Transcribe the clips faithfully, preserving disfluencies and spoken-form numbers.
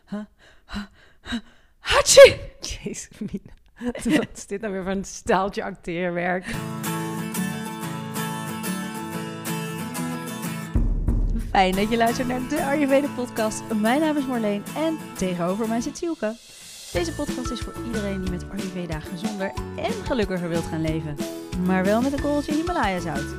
huh, huh, huh. Hachi! Jezus, Mina. Wat is dit nou weer voor een staaltje acteerwerk? Fijn dat je luistert naar de Ayurveda podcast. Mijn naam is Marleen en tegenover mij zit Sielke. Deze podcast is voor iedereen die met Ayurveda gezonder en gelukkiger wilt gaan leven. Maar wel met een korreltje Himalaya zout.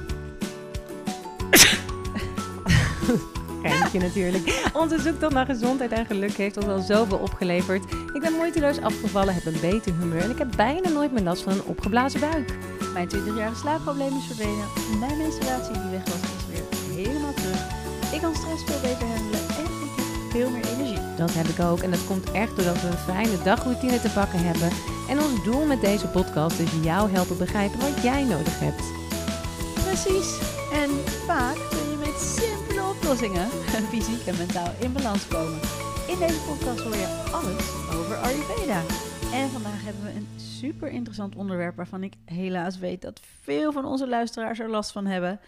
Geintje natuurlijk. Onze zoektocht naar gezondheid en geluk heeft ons al zoveel opgeleverd. Ik ben moeiteloos afgevallen, heb een beter humeur en ik heb bijna nooit meer last van een opgeblazen buik. Mijn twintigjarige slaapprobleem is verdwenen. Mijn menstruatie die weg was is weer helemaal terug. Ik kan stress veel beter handelen en ik heb veel meer energie. Dat heb ik ook en dat komt echt doordat we een fijne dagroutine te pakken hebben. En ons doel met deze podcast is jou helpen begrijpen wat jij nodig hebt. Precies. En vaak kun je met simpele oplossingen fysiek en mentaal in balans komen. In deze podcast hoor je alles over Ayurveda. En vandaag hebben we een super interessant onderwerp waarvan ik helaas weet dat veel van onze luisteraars er last van hebben.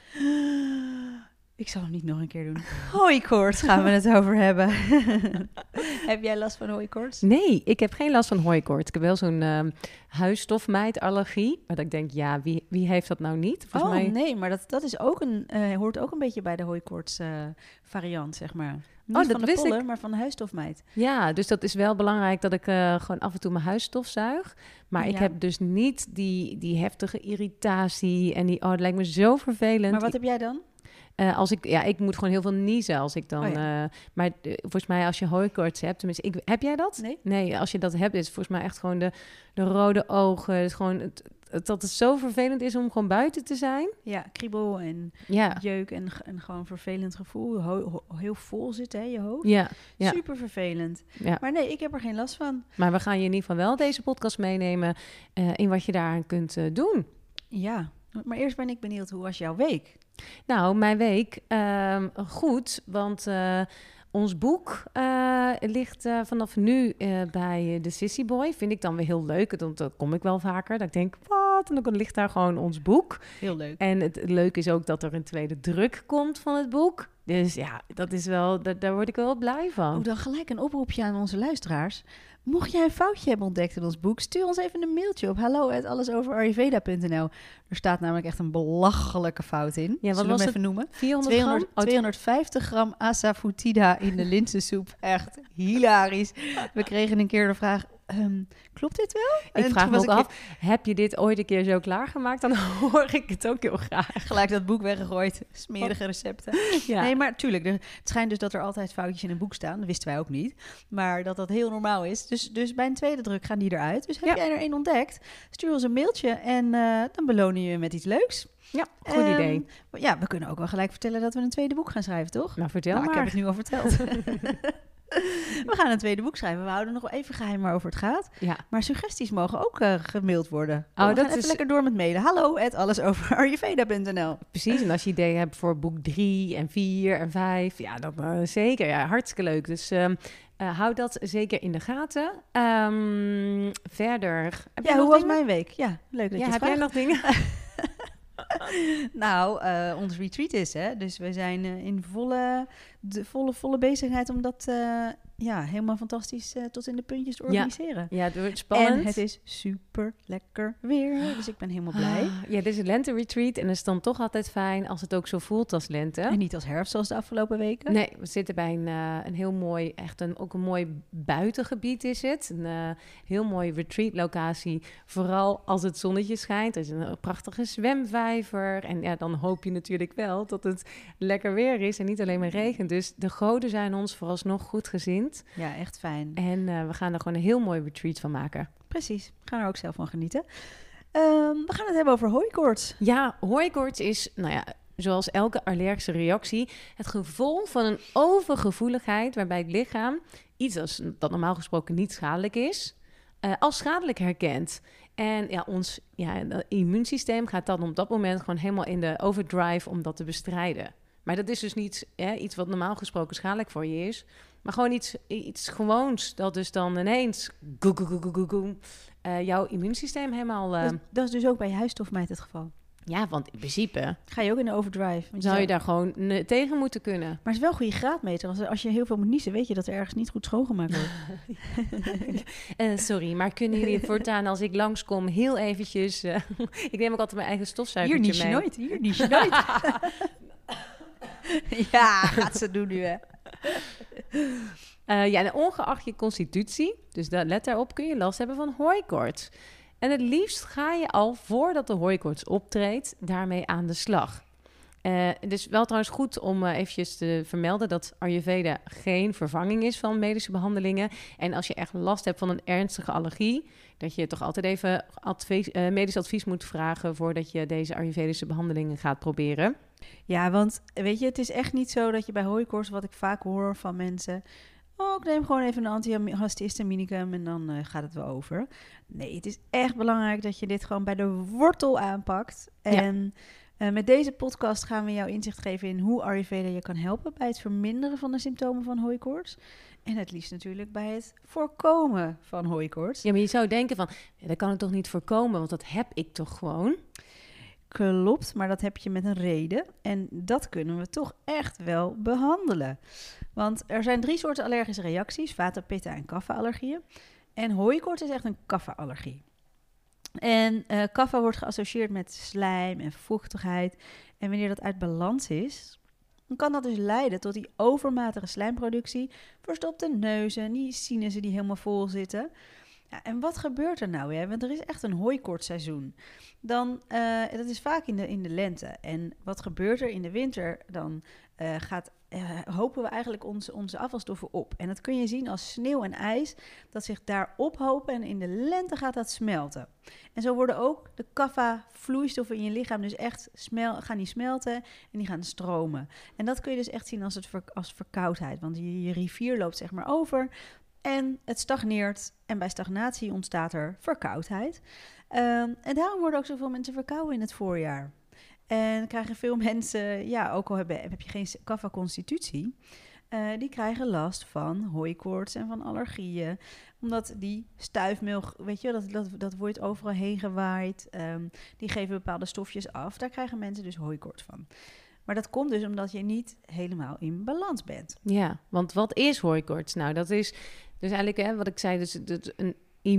Ik zal hem niet nog een keer doen. Hooikoorts gaan we het over hebben. Heb jij last van hooikoorts? Nee, ik heb geen last van hooikoorts. Ik heb wel zo'n uh, huisstofmijtallergie. Maar dat ik denk, ja, wie, wie heeft dat nou niet? Volgens oh mij... nee, maar dat, dat is ook een, uh, hoort ook een beetje bij de hooikoorts uh, variant, zeg maar. Niet oh, van dat de wist pollen, ik. maar van de huisstofmijt. Ja, dus dat is wel belangrijk dat ik uh, gewoon af en toe mijn huisstof zuig. Maar ja. ik heb dus niet die, die heftige irritatie en die, oh, het lijkt me zo vervelend. Maar wat heb jij dan? Uh, als ik, ja, ik moet gewoon heel veel niezen als ik dan... Oh ja. uh, maar uh, volgens mij als je hooikoorts hebt... Tenminste, ik, heb jij dat? Nee. Nee, als je dat hebt, is het volgens mij echt gewoon de, de rode ogen. Het is gewoon het, het, dat het zo vervelend is om gewoon buiten te zijn. Ja, kriebel en ja. jeuk en, en gewoon vervelend gevoel. Ho, ho, heel vol zit, hè, je hoofd. Ja. ja. Super vervelend. Ja. Maar nee, ik heb er geen last van. Maar we gaan je in ieder geval wel deze podcast meenemen... Uh, in wat je daaraan kunt uh, doen. Ja, maar eerst ben ik benieuwd, hoe was jouw week? Nou, mijn week uh, goed, want uh, ons boek uh, ligt uh, vanaf nu uh, bij de Sissy Boy. Vind ik dan weer heel leuk, want dat kom ik wel vaker. Dat ik denk, wat? En dan ligt daar gewoon ons boek. Heel leuk. En het leuke is ook dat er een tweede druk komt van het boek. Dus ja, dat is wel, daar, daar word ik wel blij van. Oh, dan gelijk een oproepje aan onze luisteraars. Mocht jij een foutje hebben ontdekt in ons boek, stuur ons even een mailtje op hallo at alles over ayurveda punt n l. Er staat namelijk echt een belachelijke fout in. Ja, wat Zullen was we hem het? even noemen? vierhonderd tweehonderd, gram? tweehonderdvijftig gram asafoetida in de linzensoep. Echt hilarisch. We kregen een keer de vraag... Um, klopt dit wel? Ik en vraag me ook ik af, heb je dit ooit een keer zo klaargemaakt? Dan hoor ik het ook heel graag. Gelijk dat boek weggegooid. Smerige recepten. Ja. Nee, maar tuurlijk, er, het schijnt dus dat er altijd foutjes in een boek staan. Dat wisten wij ook niet. Maar dat dat heel normaal is. Dus, dus bij een tweede druk gaan die eruit. Dus heb ja. jij er één ontdekt? Stuur ons een mailtje en uh, dan belonen je je met iets leuks. Ja, goed um, idee. Ja, we kunnen ook wel gelijk vertellen dat we een tweede boek gaan schrijven, toch? Nou, vertel nou, maar. Ik heb het nu al verteld. We gaan een tweede boek schrijven. We houden nog wel even geheim waarover het gaat. Ja. Maar suggesties mogen ook uh, gemaild worden. Oh, we dat gaan even is... lekker door met mailen. Hallo, at alles over ayurveda punt n l. Precies, en als je ideeën hebt voor boek drie en vier en vijf, ja, dan uh, zeker. Ja, hartstikke leuk. Dus um, uh, houd dat zeker in de gaten. Um, verder... Heb ja, hoe was dingen? mijn week? Ja, leuk dat ja, je het heb vraagt. jij nog dingen? Nou, uh, ons retreat is, hè. Dus we zijn uh, in volle, de volle, volle bezigheid om dat uh, ja, helemaal fantastisch uh, tot in de puntjes te organiseren. Ja, ja, het wordt spannend. En het is super lekker weer, dus ik ben helemaal blij. Ah, ja, dit is een lente-retreat en het is dan toch altijd fijn als het ook zo voelt als lente. En niet als herfst zoals de afgelopen weken. Nee, we zitten bij een, uh, een heel mooi, echt een, ook een mooi buitengebied is het. Een uh, heel mooie retreat-locatie, vooral als het zonnetje schijnt. Er is een prachtige zwemvijver en ja, dan hoop je natuurlijk wel dat het lekker weer is en niet alleen maar regent. Dus de goden zijn ons vooralsnog goed gezind. Ja, echt fijn. En uh, we gaan er gewoon een heel mooi retreat van maken. Precies, we gaan er ook zelf van genieten. Um, we gaan het hebben over hooikoorts. Ja, hooikoorts is, nou ja, zoals elke allergische reactie, het gevolg van een overgevoeligheid waarbij het lichaam iets als, dat normaal gesproken niet schadelijk is, uh, als schadelijk herkent. En ja, ons ja, immuunsysteem gaat dan op dat moment gewoon helemaal in de overdrive om dat te bestrijden. Maar dat is dus niet hè, iets wat normaal gesproken schadelijk voor je is. Maar gewoon iets, iets gewoons dat dus dan ineens goe, goe, goe, goe, goe, uh, jouw immuunsysteem helemaal... Uh... Dat, dat is dus ook bij je huisstofmijt het geval. Ja, want in principe Ga je ook in de overdrive. Want zou je daar gewoon ne- tegen moeten kunnen. Maar het is wel een goede graadmeter. Als, als je heel veel moet niezen, weet je dat er ergens niet goed schoongemaakt wordt. uh, sorry, maar kunnen jullie voortaan als ik langskom heel eventjes... Uh, ik neem ook altijd mijn eigen stofzuigertje mee. Hier nies je nooit, hier nies je nooit. Ja, gaat ze doen nu, hè. Uh, ja, en ongeacht je constitutie, dus dat, let daarop, kun je last hebben van hooikoorts. En het liefst ga je al voordat de hooikoorts optreedt daarmee aan de slag. Uh, het is wel trouwens goed om uh, eventjes te vermelden dat Ayurveda geen vervanging is van medische behandelingen. En als je echt last hebt van een ernstige allergie, dat je toch altijd even advies, uh, medisch advies moet vragen voordat je deze Ayurvedische behandelingen gaat proberen. Ja, want weet je, het is echt niet zo dat je bij hooikoorts, wat ik vaak hoor van mensen... Oh, ik neem gewoon even een antihistaminicum en dan uh, gaat het wel over. Nee, het is echt belangrijk dat je dit gewoon bij de wortel aanpakt. En ja. uh, met deze podcast gaan we jou inzicht geven in hoe Ayurveda je kan helpen bij het verminderen van de symptomen van hooikoorts. En het liefst natuurlijk bij het voorkomen van hooikoorts. Ja, maar je zou denken van, ja, dat kan ik toch niet voorkomen, want dat heb ik toch gewoon... Klopt, maar dat heb je met een reden. En dat kunnen we toch echt wel behandelen. Want er zijn drie soorten allergische reacties. Vata, Pitta en Kapha-allergieën. En hooikoorts is echt een Kapha-allergie. En uh, Kapha wordt geassocieerd met slijm en vochtigheid. En wanneer dat uit balans is, dan kan dat dus leiden tot die overmatige slijmproductie. Verstopte neuzen, die sinussen die helemaal vol zitten. Ja, en wat gebeurt er nou? Hè? Want er is echt een hooikoortsseizoen. Dan, uh, dat is vaak in de, in de lente. En wat gebeurt er in de winter? Dan uh, gaat, uh, hopen we eigenlijk onze, onze afvalstoffen op. En dat kun je zien als sneeuw en ijs, dat zich daar ophopen en in de lente gaat dat smelten. En zo worden ook de kapha-vloeistoffen in je lichaam dus echt smel, gaan die smelten en die gaan stromen. En dat kun je dus echt zien als, het ver, als verkoudheid. Want je, je rivier loopt zeg maar over... En het stagneert en bij stagnatie ontstaat er verkoudheid. Um, en daarom worden ook zoveel mensen verkouden in het voorjaar. En krijgen veel mensen, ja, ook al hebben, heb je geen kapha-constitutie... Uh, die krijgen last van hooikoorts en van allergieën. Omdat die stuifmeel, weet je, dat, dat, dat wordt overal heen gewaaid. Um, die geven bepaalde stofjes af. Daar krijgen mensen dus hooikoorts van. Maar dat komt dus omdat je niet helemaal in balans bent. Ja, want wat is hooikoorts? Nou, dat is dus eigenlijk, hè, wat ik zei, dus, dus een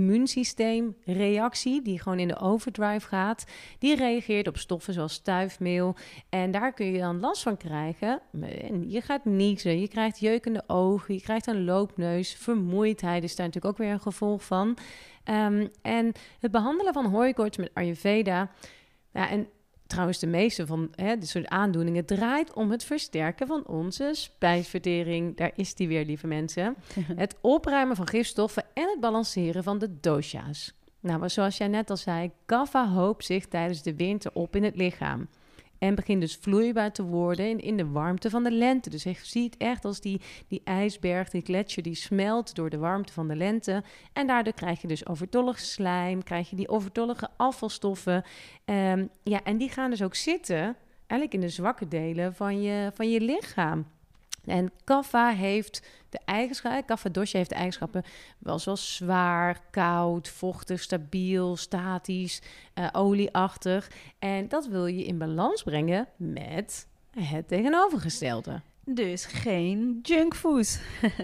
immuunsysteemreactie die gewoon in de overdrive gaat. Die reageert op stoffen zoals stuifmeel. En daar kun je dan last van krijgen. Je gaat niezen, je krijgt jeukende ogen, je krijgt een loopneus, vermoeidheid is daar natuurlijk ook weer een gevolg van. Um, en het behandelen van hooikoorts met Ayurveda... Ja, en trouwens, de meeste van hè, dit soort aandoeningen draait om het versterken van onze spijsvertering. Daar is die weer, lieve mensen. Het opruimen van gifstoffen en het balanceren van de dosha's. Nou, maar zoals jij net al zei, kapha hoopt zich tijdens de winter op in het lichaam. En begint dus vloeibaar te worden in, in de warmte van de lente. Dus je ziet echt als die, die ijsberg, die gletsjer, die smelt door de warmte van de lente. En daardoor krijg je dus overtollig slijm, krijg je die overtollige afvalstoffen. Um, ja, en die gaan dus ook zitten, eigenlijk in de zwakke delen van je, van je lichaam. En kapha heeft de eigenschappen, kapha dosha heeft de eigenschappen wel zoals zwaar, koud, vochtig, stabiel, statisch, uh, olieachtig. En dat wil je in balans brengen met het tegenovergestelde. Dus geen junkfood.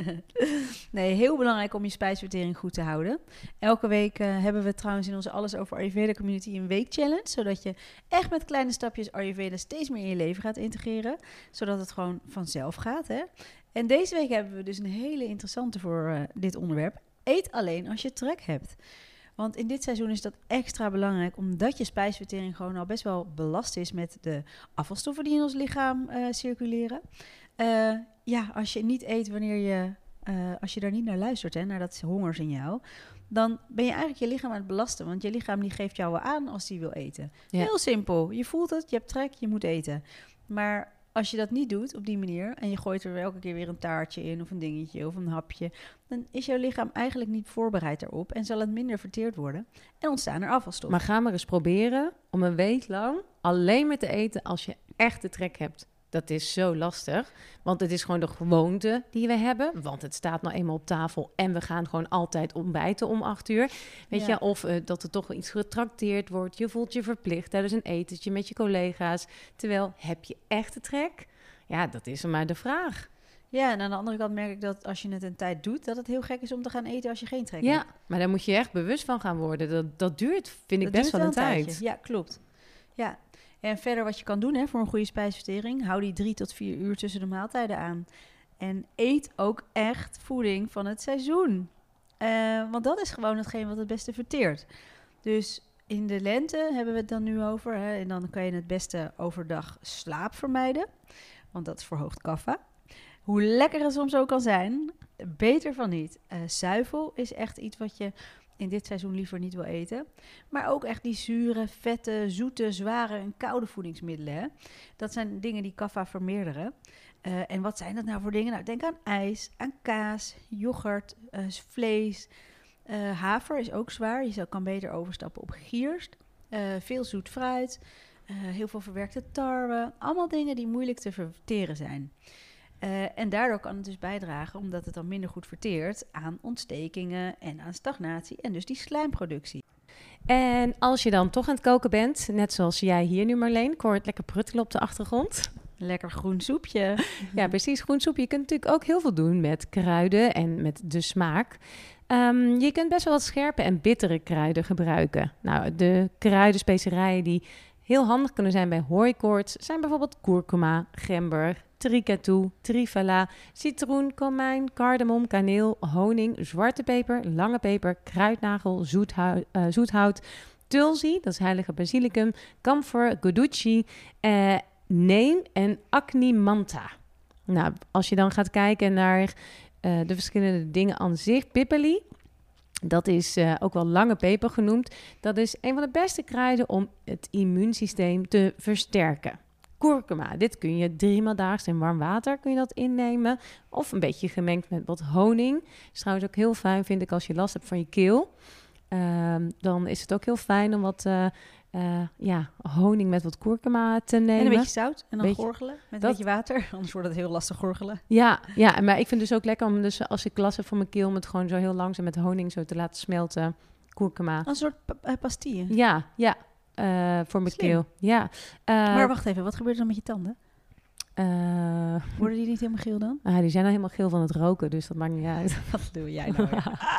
Nee, heel belangrijk om je spijsvertering goed te houden. Elke week uh, hebben we trouwens in onze Alles Over Ayurveda community een weekchallenge. Zodat je echt met kleine stapjes Ayurveda steeds meer in je leven gaat integreren. Zodat het gewoon vanzelf gaat. Hè? En deze week hebben we dus een hele interessante voor uh, dit onderwerp. Eet alleen als je trek hebt. Want in dit seizoen is dat extra belangrijk, omdat je spijsvertering gewoon al best wel belast is met de afvalstoffen die in ons lichaam uh, circuleren. Uh, ja, als je niet eet wanneer je, uh, als je daar niet naar luistert, hè, naar dat hongersignaal, dan ben je eigenlijk je lichaam aan het belasten. Want je lichaam die geeft jou wel aan als die wil eten. Ja. Heel simpel. Je voelt het, je hebt trek, je moet eten. Maar als je dat niet doet op die manier en je gooit er elke keer weer een taartje in of een dingetje of een hapje, dan is jouw lichaam eigenlijk niet voorbereid daarop en zal het minder verteerd worden en ontstaan er afvalstoffen. Maar ga maar eens proberen om een week lang alleen maar te eten als je echt de trek hebt. dat is zo lastig. Want het is gewoon de gewoonte die we hebben. Want het staat nou eenmaal op tafel en we gaan gewoon altijd ontbijten om acht uur. Weet Ja. je, of uh, dat er toch iets getrakteerd wordt. Je voelt je verplicht tijdens een etentje met je collega's. Terwijl, heb je echt de trek? Ja, dat is maar de vraag. Ja, en aan de andere kant merk ik dat als je het een tijd doet, dat het heel gek is om te gaan eten als je geen trek Ja, hebt. maar daar moet je echt bewust van gaan worden. Dat, dat duurt, vind ik, Dat best duurt wel een tijd. tijdje. Ja, klopt. Ja. En verder wat je kan doen hè, voor een goede spijsvertering, hou die drie tot vier uur tussen de maaltijden aan. En eet ook echt voeding van het seizoen. Uh, want dat is gewoon hetgeen wat het beste verteert. Dus in de lente hebben we het dan nu over. Hè, en dan kan je het beste overdag slaap vermijden. Want dat verhoogt kaffa. Hoe lekker het soms ook kan zijn, beter van niet. Uh, zuivel is echt iets wat je in dit seizoen liever niet wil eten. Maar ook echt die zure, vette, zoete, zware en koude voedingsmiddelen. Hè? Dat zijn dingen die kaffa vermeerderen. Uh, en wat zijn dat nou voor dingen? Nou, denk aan ijs, aan kaas, yoghurt, uh, vlees. Uh, haver is ook zwaar. Je zou, kan beter overstappen op gierst. Uh, veel zoet fruit. Uh, heel veel verwerkte tarwe. Allemaal dingen die moeilijk te verteren zijn. Uh, en daardoor kan het dus bijdragen, omdat het dan minder goed verteert, aan ontstekingen en aan stagnatie en dus die slijmproductie. En als je dan toch aan het koken bent, net zoals jij hier nu Marleen, ik hoor het lekker pruttelen op de achtergrond. Lekker groen soepje. Ja, precies, groen soepje. Je kunt natuurlijk ook heel veel doen met kruiden en met de smaak. Um, je kunt best wel wat scherpe en bittere kruiden gebruiken. Nou, de kruiden, specerijen die heel handig kunnen zijn bij hooikoorts zijn bijvoorbeeld kurkuma, gember, trikatoe, trifala, citroen, komijn, cardamom, kaneel, honing, zwarte peper, lange peper, kruidnagel, zoethout, uh, zoethout tulsi, dat is heilige basilicum, camphor, goduchi, uh, neem en acnimantha. Nou, als je dan gaat kijken naar uh, de verschillende dingen aan zich, pipperli, dat is uh, ook wel lange peper genoemd. Dat is een van de beste kruiden om het immuunsysteem te versterken. Kurkuma, dit kun je driemaal daags in warm water kun je dat innemen. Of een beetje gemengd met wat honing. Is trouwens ook heel fijn, vind ik, als je last hebt van je keel. Uh, dan is het ook heel fijn om wat uh, uh, ja, honing met wat kurkuma te nemen. En een beetje zout en dan beetje, gorgelen met dat, een beetje water. Anders wordt het heel lastig gorgelen. Ja, ja, maar ik vind het dus ook lekker om, dus als ik last heb van mijn keel, om het gewoon zo heel langzaam met honing zo te laten smelten. Kurkuma. Een soort pa- uh, pastille. Ja, ja. Uh, voor mijn Slim. keel. Ja. Uh, maar wacht even, wat gebeurt er dan met je tanden? Uh, Worden die niet helemaal geel dan? Uh, die zijn al helemaal geel van het roken, dus dat maakt niet uit. Wat doe jij nou?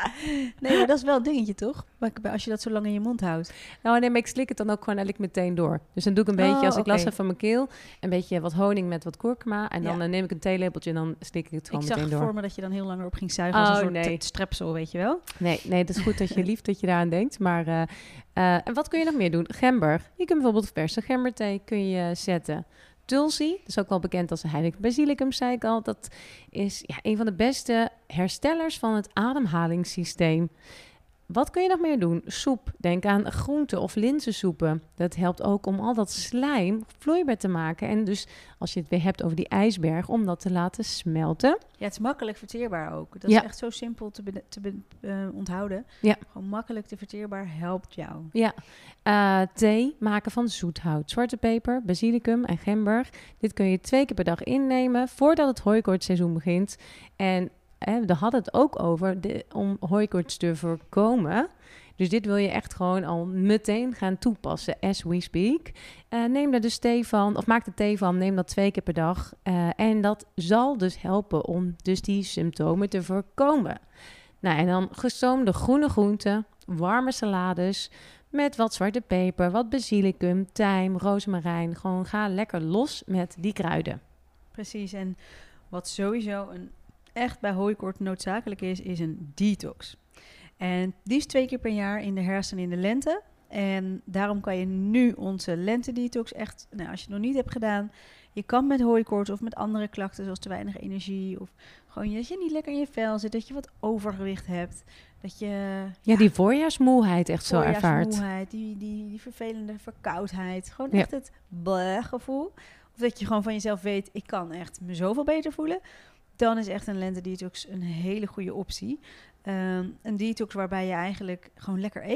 Nee, maar dat is wel een dingetje, toch? Als je dat zo lang in je mond houdt. Nou, nee, maar ik slik het dan ook gewoon eigenlijk meteen door. Dus dan doe ik een beetje, oh, als ik okay. last heb van mijn keel, een beetje wat honing met wat kurkuma. En dan ja. uh, neem ik een theelepeltje en dan slik ik het gewoon ik meteen door. Ik zag voor me dat je dan heel lang erop ging zuigen oh, als een soort nee. strepsel, weet je wel? Nee, nee, het is goed dat je lief dat je daaraan denkt. Maar, uh, uh, en wat kun je nog meer doen? Gember. Je kunt bijvoorbeeld verse gemberthee kun je zetten. Tulsi, dat is ook wel bekend als de heilige basilicum, zei ik al. Dat is ja, een van de beste herstellers van het ademhalingssysteem. Wat kun je nog meer doen? Soep. Denk aan groente- of linzensoepen. Dat helpt ook om al dat slijm vloeibaar te maken. En dus als je het weer hebt over die ijsberg, om dat te laten smelten. Ja, het is makkelijk verteerbaar ook. Dat ja. is echt zo simpel te, be- te be- uh, onthouden. Ja. Gewoon makkelijk te verteerbaar helpt jou. Ja. Uh, thee maken van zoethout, zwarte peper, basilicum en gember. Dit kun je twee keer per dag innemen voordat het hooikoortsseizoen begint. En He, we hadden het ook over de, om hooikoorts te voorkomen. Dus dit wil je echt gewoon al meteen gaan toepassen as we speak. Uh, neem er dus thee van, of maak er thee van, neem dat twee keer per dag. Uh, en dat zal dus helpen om dus die symptomen te voorkomen. Nou, en dan gestoomde groene groenten, warme salades met wat zwarte peper, wat basilicum, tijm, rozemarijn. Gewoon ga lekker los met die kruiden. Precies, en wat sowieso een echt bij hooikoorts noodzakelijk is, is een detox. En die is twee keer per jaar in de herfst en in de lente. En daarom kan je nu onze lente-detox echt, nou, als je het nog niet hebt gedaan, je kan met hooikoorts of met andere klachten zoals te weinig energie of gewoon dat je niet lekker in je vel zit, dat je wat overgewicht hebt, dat je... Ja, ja die voorjaarsmoeheid echt zo ervaart. Voorjaarsmoeheid, die, die, die vervelende verkoudheid, gewoon ja. echt het bleh gevoel. Of dat je gewoon van jezelf weet, ik kan echt me zoveel beter voelen. Dan is echt een lente-detox een hele goede optie. Um, een detox waarbij je eigenlijk gewoon lekker eet.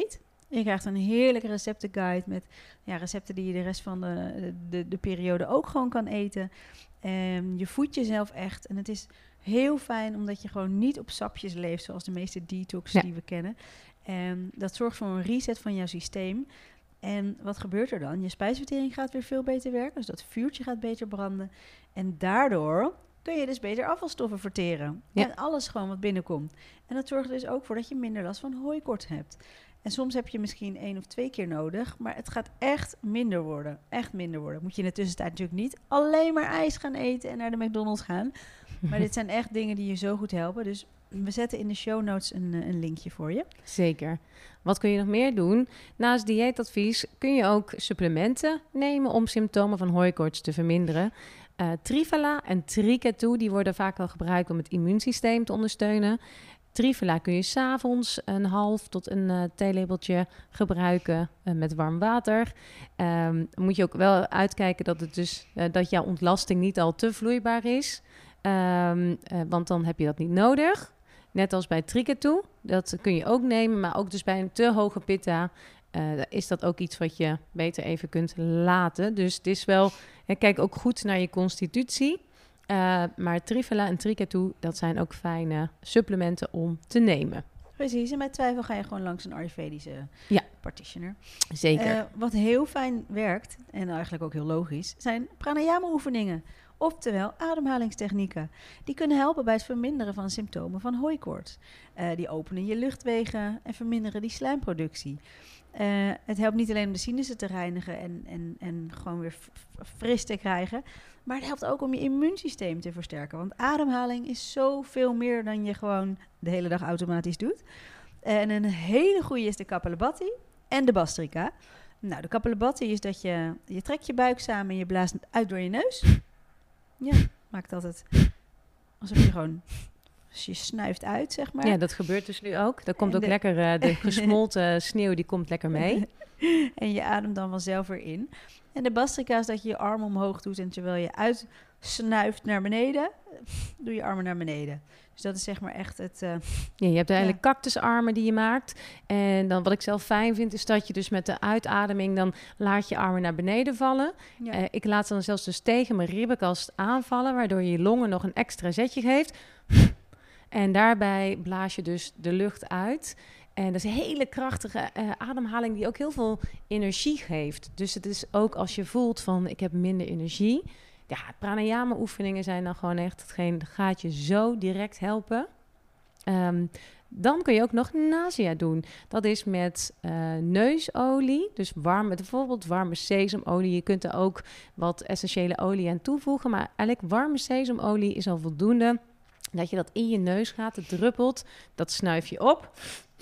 Je krijgt een heerlijke receptenguide met ja, recepten die je de rest van de, de, de periode ook gewoon kan eten. Um, je voedt jezelf echt. En het is heel fijn omdat je gewoon niet op sapjes leeft, zoals de meeste detox ja. die we kennen. Um, dat zorgt voor een reset van jouw systeem. En wat gebeurt er dan? Je spijsvertering gaat weer veel beter werken. Dus dat vuurtje gaat beter branden. En daardoor kun je dus beter afvalstoffen verteren. Ja. En alles gewoon wat binnenkomt. En dat zorgt er dus ook voor dat je minder last van hooikoorts hebt. En soms heb je misschien één of twee keer nodig, maar het gaat echt minder worden. Echt minder worden. Moet je in de tussentijd natuurlijk niet alleen maar ijs gaan eten en naar de McDonald's gaan. Maar dit zijn echt dingen die je zo goed helpen. Dus we zetten in de show notes een, een linkje voor je. Zeker. Wat kun je nog meer doen? Naast dieetadvies kun je ook supplementen nemen om symptomen van hooikoorts te verminderen. Uh, Trivela en Trikatu, die worden vaak al gebruikt om het immuunsysteem te ondersteunen. Trivela kun je 's avonds een half tot een uh, theelepeltje gebruiken uh, met warm water. Um, moet je ook wel uitkijken dat, het dus, uh, dat jouw ontlasting niet al te vloeibaar is. Um, uh, want dan heb je dat niet nodig. Net als bij Trikatu. Dat kun je ook nemen, maar ook dus bij een te hoge pitta uh, is dat ook iets wat je beter even kunt laten. Dus het is wel, uh, kijk ook goed naar je constitutie. Uh, maar Trivela en Trikatu, dat zijn ook fijne supplementen om te nemen. Precies, en bij twijfel ga je gewoon langs een Ayurvedische ja. practitioner. Zeker. Uh, wat heel fijn werkt, en eigenlijk ook heel logisch, zijn pranayama-oefeningen. Oftewel ademhalingstechnieken. Die kunnen helpen bij het verminderen van symptomen van hooikoorts. Uh, die openen je luchtwegen en verminderen die slijmproductie. Uh, het helpt niet alleen om de sinussen te reinigen en, en, en gewoon weer f- fris te krijgen, maar het helpt ook om je immuunsysteem te versterken. Want ademhaling is zoveel meer dan je gewoon de hele dag automatisch doet. Uh, en een hele goede is de Kapalabhati en de Bhastrika. Nou, de Kapalabhati is dat je, je trekt je buik samen en je blaast uit door je neus. Ja, maakt altijd alsof je gewoon, als je snuift uit, zeg maar. Ja, dat gebeurt dus nu ook. Dat komt ook de, lekker, uh, de gesmolten sneeuw, die komt lekker mee. En je ademt dan vanzelf weer in. En de Bhastrika is dat je je arm omhoog doet en terwijl je uitsnuift naar beneden, doe je armen naar beneden. Dus dat is zeg maar echt het... Uh, ja, je hebt eigenlijk ja. cactusarmen die je maakt. En dan wat ik zelf fijn vind, is dat je dus met de uitademing, dan laat je armen naar beneden vallen. Ja. Uh, ik laat ze dan zelfs dus tegen mijn ribbenkast aanvallen, waardoor je je longen nog een extra zetje geeft. En daarbij blaas je dus de lucht uit. En dat is een hele krachtige uh, ademhaling die ook heel veel energie geeft. Dus het is ook als je voelt van ik heb minder energie. Ja, pranayama oefeningen zijn dan gewoon echt hetgeen, dat gaat je zo direct helpen. Um, dan kun je ook nog nausea doen. Dat is met uh, neusolie, dus warme, bijvoorbeeld warme sesamolie. Je kunt er ook wat essentiële olie aan toevoegen, maar eigenlijk warme sesamolie is al voldoende. Dat je dat in je neus gaat, het druppelt, dat snuif je op.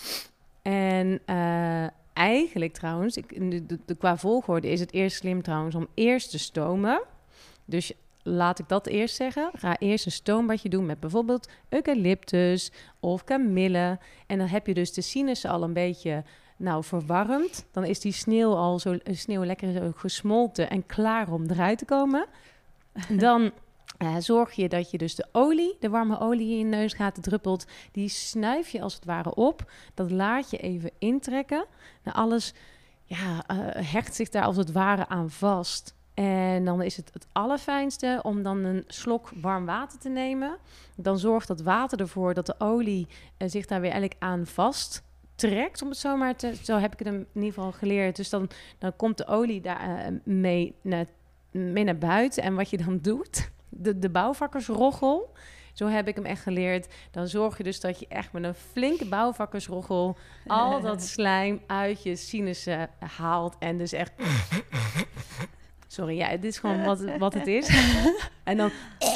En uh, eigenlijk trouwens, ik, de, de, de, qua volgorde is het eerst slim trouwens om eerst te stomen. Dus laat ik dat eerst zeggen. Ga eerst een stoombadje doen met bijvoorbeeld eucalyptus of kamille. En dan heb je dus de sinussen al een beetje nou, verwarmd. Dan is die sneeuw al zo, sneeuw lekker zo gesmolten en klaar om eruit te komen. Dan uh, zorg je dat je dus de olie, de warme olie in je neus gaat, druppelt. Die snuif je als het ware op. Dat laat je even intrekken. Nou, alles ja, uh, hecht zich daar als het ware aan vast. En dan is het het allerfijnste om dan een slok warm water te nemen. Dan zorgt dat water ervoor dat de olie uh, zich daar weer eigenlijk aan vast trekt. Om het zo maar te... Zo heb ik het in ieder geval geleerd. Dus dan, dan komt de olie daar uh, mee, naar, mee naar buiten. En wat je dan doet, de, de bouwvakkersroggel... Zo heb ik hem echt geleerd. Dan zorg je dus dat je echt met een flinke bouwvakkersroggel al dat slijm uit je sinussen haalt. En dus echt... Sorry, ja, dit is gewoon wat, wat het is. En dan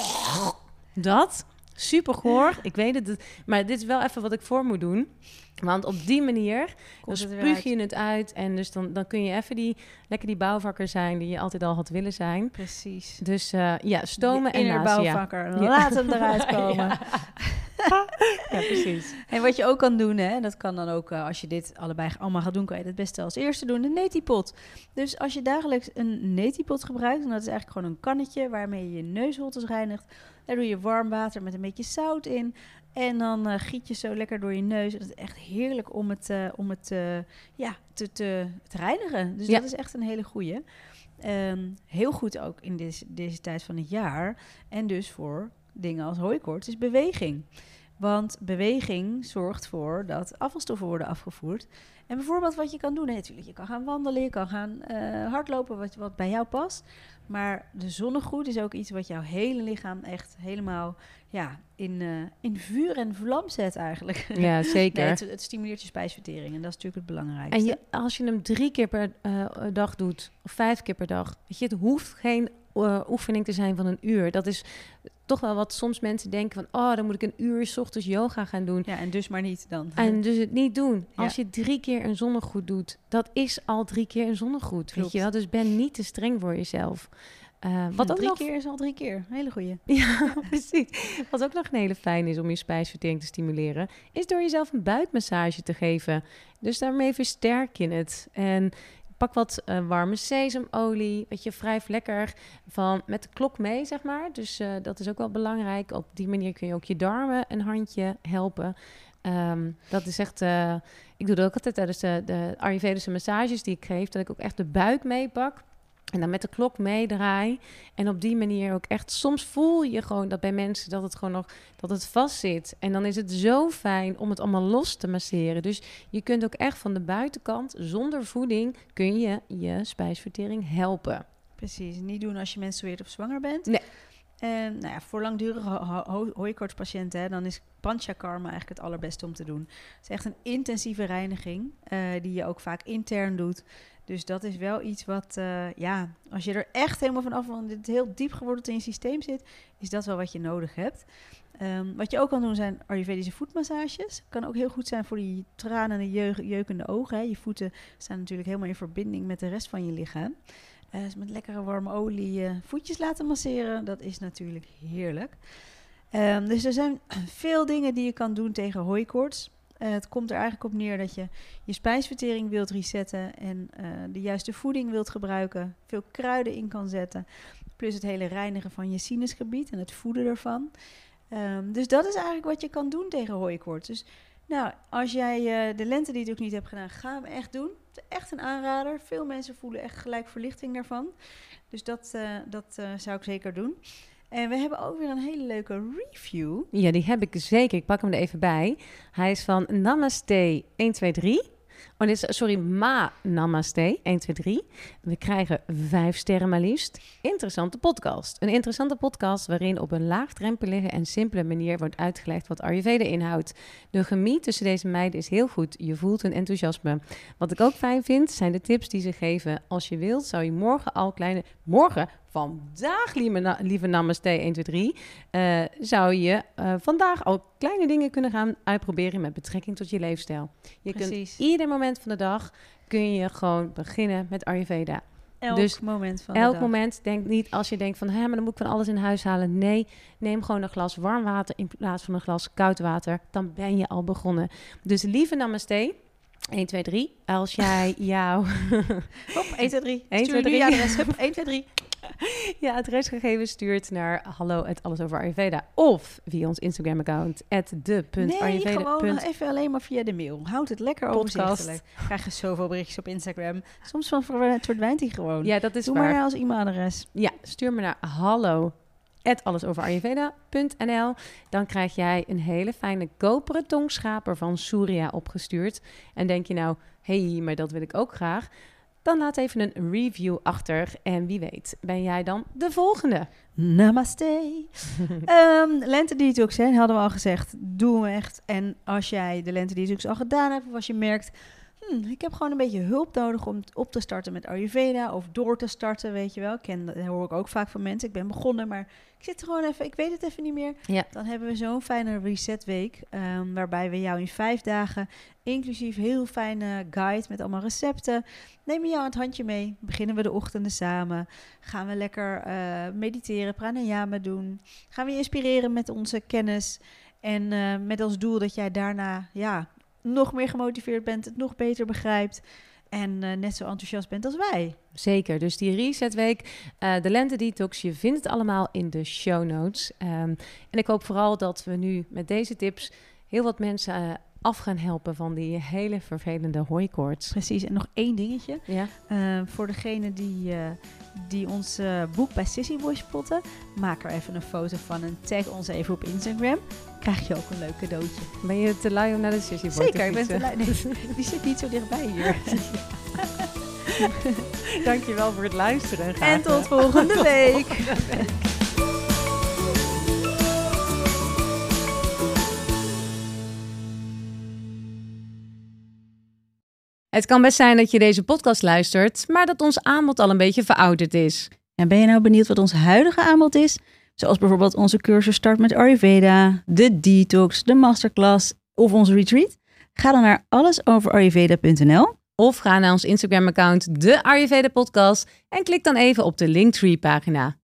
dat, super goor. Ik weet het, maar dit is wel even wat ik voor moet doen. Want op die manier, dan spuug je het uit. En dus dan, dan kun je even die, lekker die bouwvakker zijn die je altijd al had willen zijn. Precies. Dus uh, ja, stomen en nausea. Bouwvakker, laat hem eruit komen. Ja. Ja, precies. En wat je ook kan doen, hè, dat kan dan ook, uh, als je dit allebei allemaal gaat doen, kan je het beste als eerste doen, een neti-pot. Dus als je dagelijks een neti-pot gebruikt, en dat is eigenlijk gewoon een kannetje waarmee je je neusholtes reinigt, daar doe je warm water met een beetje zout in. En dan uh, giet je zo lekker door je neus. Het is echt heerlijk om het, uh, om het uh, ja, te, te, te reinigen. Dus ja. dat is echt een hele goeie. Um, heel goed ook in deze, deze tijd van het jaar. En dus voor dingen als hooikoorts is beweging. Want beweging zorgt voor dat afvalstoffen worden afgevoerd. En bijvoorbeeld wat je kan doen, nee, natuurlijk, je kan gaan wandelen, je kan gaan uh, hardlopen, wat, wat bij jou past. Maar de zonnegroet is ook iets wat jouw hele lichaam echt helemaal ja, in, uh, in vuur en vlam zet eigenlijk. Ja, zeker. Nee, het, het stimuleert je spijsvertering en dat is natuurlijk het belangrijkste. En je, als je hem drie keer per uh, dag doet, of vijf keer per dag, weet je, het hoeft geen uh, oefening te zijn van een uur. Dat is toch wel wat soms mensen denken van, oh, dan moet ik een uur 's ochtends yoga gaan doen. Ja, en dus maar niet dan. En dus het niet doen. Ja. Als je drie keer een zonnegroet doet, dat is al drie keer een zonnegroet, weet je wel. Dus ben niet te streng voor jezelf. Uh, wat ja, ook drie nog... keer is al drie keer. Hele goeie. Ja, precies. Wat ook nog een hele fijn is om je spijsvertering te stimuleren, is door jezelf een buikmassage te geven. Dus daarmee versterk je het. En pak wat uh, warme sesamolie, weet je, wrijf lekker van, met de klok mee, zeg maar. Dus uh, dat is ook wel belangrijk. Op die manier kun je ook je darmen een handje helpen. Um, dat is echt, uh, ik doe dat ook altijd tijdens de, de Ayurvedische massages die ik geef, dat ik ook echt de buik meepak. En dan met de klok meedraai. En op die manier ook echt... Soms voel je gewoon dat bij mensen dat het gewoon nog... dat het vast zit. En dan is het zo fijn om het allemaal los te masseren. Dus je kunt ook echt van de buitenkant... zonder voeding kun je je spijsvertering helpen. Precies. Niet doen als je menstrueert of zwanger bent. Nee. En nou ja, voor langdurige ho- ho- hooikoortspatiënten... Hè, dan is panchakarma eigenlijk het allerbeste om te doen. Het is echt een intensieve reiniging... Uh, die je ook vaak intern doet... Dus dat is wel iets wat, uh, ja, als je er echt helemaal van af, want het heel diep geworteld in je systeem zit, is dat wel wat je nodig hebt. Um, wat je ook kan doen zijn Ayurvedische voetmassages. Kan ook heel goed zijn voor die tranende, jeug- jeukende ogen. Hè. Je voeten staan natuurlijk helemaal in verbinding met de rest van je lichaam. Uh, dus met lekkere warme olie uh, voetjes laten masseren, dat is natuurlijk heerlijk. Um, dus er zijn veel dingen die je kan doen tegen hooikoorts. Uh, het komt er eigenlijk op neer dat je je spijsvertering wilt resetten en uh, de juiste voeding wilt gebruiken. Veel kruiden in kan zetten. Plus het hele reinigen van je sinusgebied en het voeden ervan. Um, dus dat is eigenlijk wat je kan doen tegen hooikoorts. Dus nou, als jij uh, de lentediet ook niet hebt gedaan, ga hem echt doen. Het is echt een aanrader. Veel mensen voelen echt gelijk verlichting daarvan. Dus dat, uh, dat uh, zou ik zeker doen. En we hebben ook weer een hele leuke review. Ja, die heb ik zeker. Ik pak hem er even bij. Hij is van Namaste één twee drie. Oh, dit is, sorry, Ma Namaste één twee drie. We krijgen vijf sterren maar liefst. Interessante podcast. Een interessante podcast waarin op een laagdrempelige en simpele manier wordt uitgelegd wat Ayurveda inhoudt. De chemie tussen deze meiden is heel goed. Je voelt hun enthousiasme. Wat ik ook fijn vind, zijn de tips die ze geven. Als je wilt, zou je morgen al kleine... Morgen? Vandaag, lieve, na, lieve Namaste één twee drie, uh, zou je uh, vandaag al kleine dingen kunnen gaan uitproberen met betrekking tot je leefstijl. Je Precies. kunt ieder moment van de dag kun je gewoon beginnen met Ayurveda. Elk dus moment van elk de dag. moment, denk niet als je denkt van, hé, maar dan moet ik van alles in huis halen. Nee, neem gewoon een glas warm water in plaats van een glas koud water. Dan ben je al begonnen. Dus lieve Namaste één twee drie, als jij jou... Hop, één twee drie. één twee drie. Ja, de rest. Hup, één twee drie. Ja, adresgegevens stuurt naar hallo at alles over Ayurveda of via ons Instagram-account at de punt ayurveda. Nee, gewoon even alleen maar via de mail. Houd het lekker Podcast. overzichtelijk. Krijg je zoveel berichtjes op Instagram. Soms van verdwijnt hij gewoon. Ja, dat is Doe waar. maar als e-mailadres. Ja, stuur me naar hallo at alles over ayurveda punt n l. Dan krijg jij een hele fijne koperen tongschaper van Surya opgestuurd. En denk je nou, hé, hey, maar dat wil ik ook graag. Dan laat even een review achter. En wie weet, ben jij dan de volgende. Namaste. um, lente-detox, hè, hadden we al gezegd. Doen we echt. En als jij de lente-detox al gedaan hebt, of als je merkt... Hmm, ik heb gewoon een beetje hulp nodig om op te starten met Ayurveda of door te starten, weet je wel. Ik ken, dat hoor ik ook vaak van mensen. Ik ben begonnen, maar ik zit er gewoon even, ik weet het even niet meer. Ja. Dan hebben we zo'n fijne resetweek, um, waarbij we jou in vijf dagen, inclusief heel fijne guide met allemaal recepten, nemen jou het handje mee. Beginnen we de ochtenden samen. Gaan we lekker uh, mediteren, pranayama doen. Gaan we je inspireren met onze kennis. En uh, met als doel dat jij daarna ja, nog meer gemotiveerd bent, het nog beter begrijpt en uh, net zo enthousiast bent als wij. Zeker, dus die resetweek, uh, de lente detox, je vindt het allemaal in de show notes. Um, en ik hoop vooral dat we nu met deze tips heel wat mensen uh, af gaan helpen van die hele vervelende hooikoorts. Precies, en nog één dingetje. Ja. Uh, voor degene die, uh, die ons uh, boek bij Sissy Boy spotten, maak er even een foto van en tag ons even op Instagram. Krijg je ook een leuk cadeautje. Ben je te lui om naar de Sissy Boy Zeker, te ik ben te lui. Nee, die zit niet zo dichtbij hier. Dankjewel voor het luisteren. En tot volgende tot week. Volgende week. Het kan best zijn dat je deze podcast luistert, maar dat ons aanbod al een beetje verouderd is. En ben je nou benieuwd wat ons huidige aanbod is? Zoals bijvoorbeeld onze cursus Start met Ayurveda, de detox, de masterclass of onze retreat? Ga dan naar alles over ayurveda punt n l. Of ga naar ons Instagram-account, de Ayurveda Podcast, en klik dan even op de Linktree-pagina.